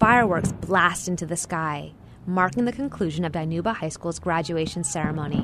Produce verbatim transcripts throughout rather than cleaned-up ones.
fireworks blast into the sky, marking the conclusion of Dinuba High School's graduation ceremony.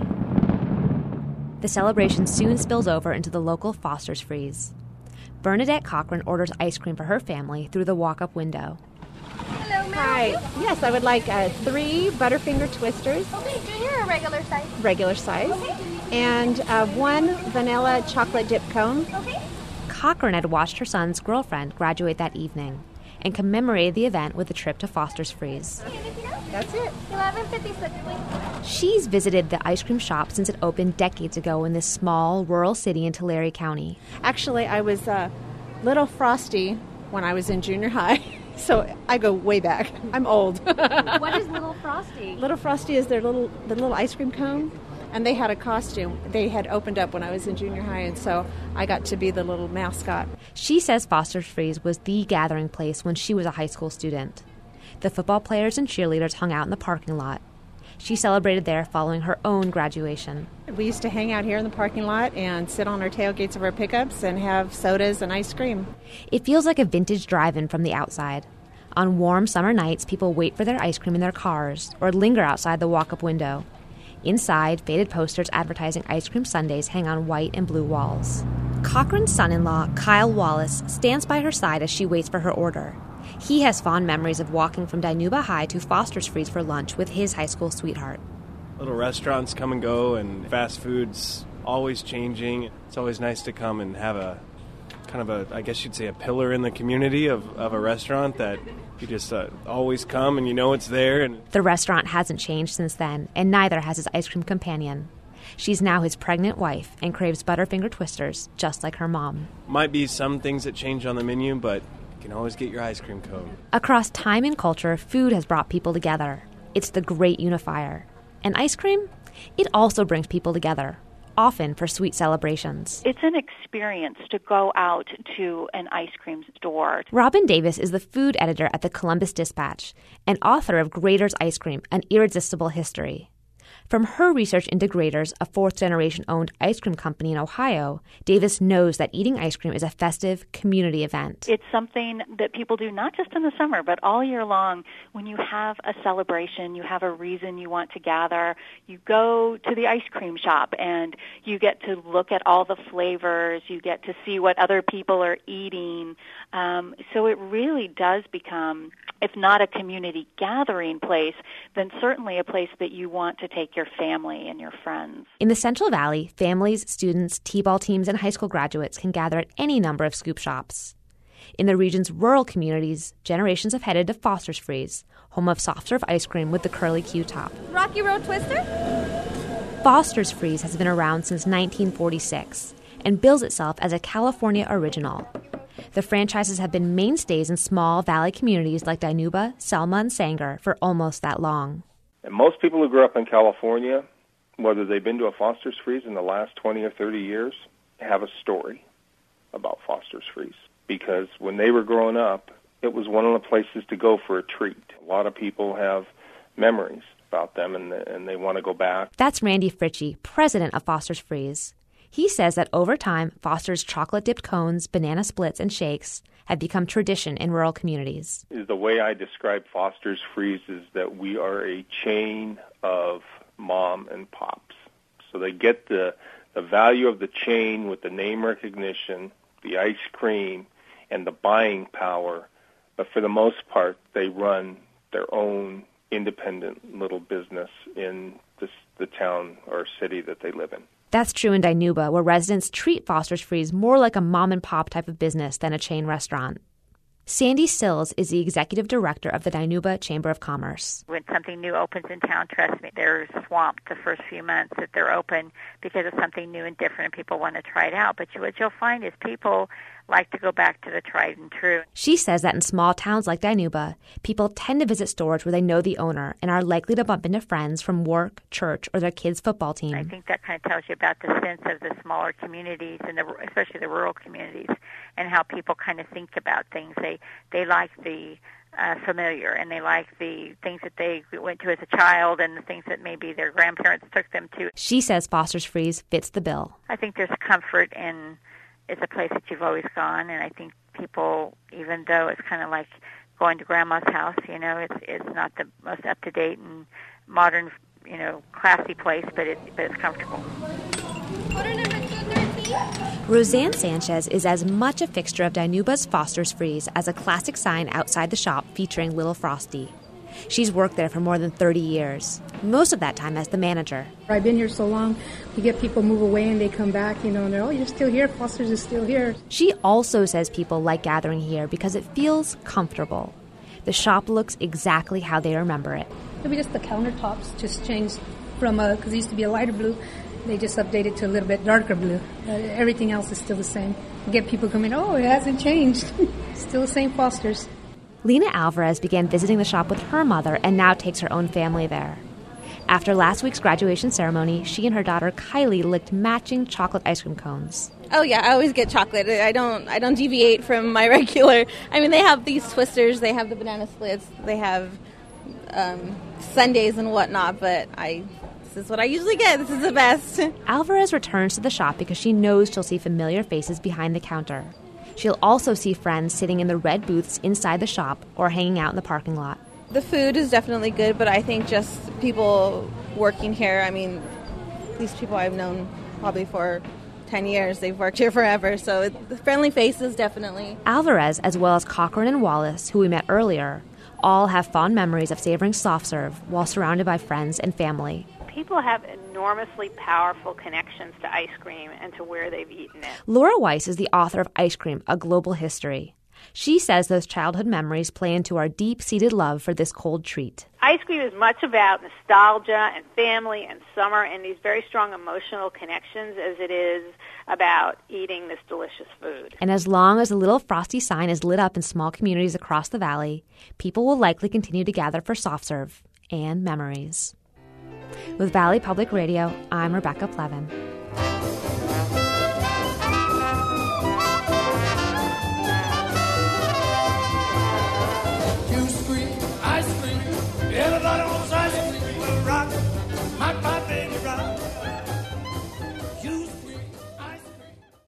The celebration soon spills over into the local Foster's Freeze. Bernadette Cochran orders ice cream for her family through the walk-up window. Hello, ma'am. Hi. Yes, I would like uh, three Butterfinger Twisters. Okay, junior or regular size? Regular size. Okay. And uh, one vanilla chocolate dip cone. Okay. Cochran had watched her son's girlfriend graduate that evening and commemorated the event with a trip to Foster's Freeze. Anything else? That's it. eleven fifty-six, please. She's visited the ice cream shop since it opened decades ago in this small, rural city in Tulare County. Actually, I was uh, Little Frosty when I was in junior high, so I go way back. I'm old. What is Little Frosty? Little Frosty is their little the little ice cream cone, and they had a costume. They had opened up when I was in junior high, and so I got to be the little mascot. She says Foster's Freeze was the gathering place when she was a high school student. The football players and cheerleaders hung out in the parking lot. She celebrated there following her own graduation. We used to hang out here in the parking lot and sit on our tailgates of our pickups and have sodas and ice cream. It feels like a vintage drive-in from the outside. On warm summer nights, people wait for their ice cream in their cars or linger outside the walk-up window. Inside, faded posters advertising ice cream sundaes hang on white and blue walls. Cochran's son-in-law, Kyle Wallace, stands by her side as she waits for her order. He has fond memories of walking from Dinuba High to Foster's Freeze for lunch with his high school sweetheart. Little restaurants come and go, and fast food's always changing. It's always nice to come and have a kind of a, I guess you'd say, a pillar in the community of, of a restaurant that you just uh, always come and you know it's there. And the restaurant hasn't changed since then, and neither has his ice cream companion. She's now his pregnant wife and craves Butterfinger Twisters just like her mom. Might be some things that change on the menu, but you can always get your ice cream cone. Across time and culture, food has brought people together. It's the great unifier. And ice cream? It also brings people together, often for sweet celebrations. It's an experience to go out to an ice cream store. Robin Davis is the food editor at the Columbus Dispatch and author of Graeter's Ice Cream, An Irresistible History. From her research into Graeter's, a fourth-generation-owned ice cream company in Ohio, Davis knows that eating ice cream is a festive community event. It's something that people do not just in the summer, but all year long. When you have a celebration, you have a reason you want to gather, you go to the ice cream shop and you get to look at all the flavors, you get to see what other people are eating. Um, so it really does become, if not a community gathering place, then certainly a place that you want to take your family and your friends. In the Central Valley, families, students, T-ball teams, and high school graduates can gather at any number of scoop shops. In the region's rural communities, generations have headed to Foster's Freeze, home of soft-serve ice cream with the curly Q top. Rocky Road Twister? Foster's Freeze has been around since nineteen forty-six and bills itself as a California original. The franchises have been mainstays in small valley communities like Dinuba, Selma, and Sanger for almost that long. And most people who grew up in California, whether they've been to a Foster's Freeze in the last twenty or thirty years, have a story about Foster's Freeze. Because when they were growing up, it was one of the places to go for a treat. A lot of people have memories about them, and, and they want to go back. That's Randy Fritchie, president of Foster's Freeze. He says that over time, Foster's chocolate-dipped cones, banana splits, and shakes have become tradition in rural communities. The way I describe Foster's Freeze is that we are a chain of mom and pops. So they get the, the value of the chain with the name recognition, the ice cream, and the buying power. But for the most part, they run their own independent little business in this, the town or city that they live in. That's true in Dinuba, where residents treat Foster's Freeze more like a mom-and-pop type of business than a chain restaurant. Sandy Sills is the executive director of the Dinuba Chamber of Commerce. When something new opens in town, trust me, they're swamped the first few months that they're open because it's something new and different and people want to try it out. But what you'll find is people like to go back to the tried and true. She says that in small towns like Dinuba, people tend to visit stores where they know the owner and are likely to bump into friends from work, church, or their kids' football team. I think that kind of tells you about the sense of the smaller communities, and the, especially the rural communities, and how people kind of think about things. They they like the uh, familiar, and they like the things that they went to as a child and the things that maybe their grandparents took them to. She says Foster's Freeze fits the bill. I think there's comfort in it's a place that you've always gone, and I think people, even though it's kind of like going to Grandma's house. You know, it's it's not the most up to date and modern, you know, classy place, but it but it's comfortable. Order number two thirteen. Roseanne Sanchez is as much a fixture of Dinuba's Foster's Freeze as a classic sign outside the shop featuring Little Frosty. She's worked there for more than thirty years, most of that time as the manager. I've been here so long, we get people move away and they come back, you know, and they're, oh, you're still here, Foster's is still here. She also says people like gathering here because it feels comfortable. The shop looks exactly how they remember it. Maybe just the countertops just changed from a, because it used to be a lighter blue, they just updated to a little bit darker blue. Uh, everything else is still the same. You get people coming, oh, it hasn't changed. Still the same Foster's. Lena Alvarez began visiting the shop with her mother and now takes her own family there. After last week's graduation ceremony, she and her daughter Kylie licked matching chocolate ice cream cones. Oh yeah, I always get chocolate. I don't I don't deviate from my regular. I mean, they have these twisters, they have the banana splits, they have um, sundaes and whatnot, but I this is what I usually get. This is the best. Alvarez returns to the shop because she knows she'll see familiar faces behind the counter. She'll also see friends sitting in the red booths inside the shop or hanging out in the parking lot. The food is definitely good, but I think just people working here, I mean, these people I've known probably for ten years. They've worked here forever, so it, the friendly faces, definitely. Alvarez, as well as Cochran and Wallace, who we met earlier, all have fond memories of savoring soft serve while surrounded by friends and family. People have enormously powerful connections to ice cream and to where they've eaten it. Laura Weiss is the author of Ice Cream, A Global History. She says those childhood memories play into our deep-seated love for this cold treat. Ice cream is much about nostalgia and family and summer and these very strong emotional connections as it is about eating this delicious food. And as long as the Little Frosty sign is lit up in small communities across the valley, people will likely continue to gather for soft serve and memories. With Valley Public Radio, I'm Rebecca Plevin.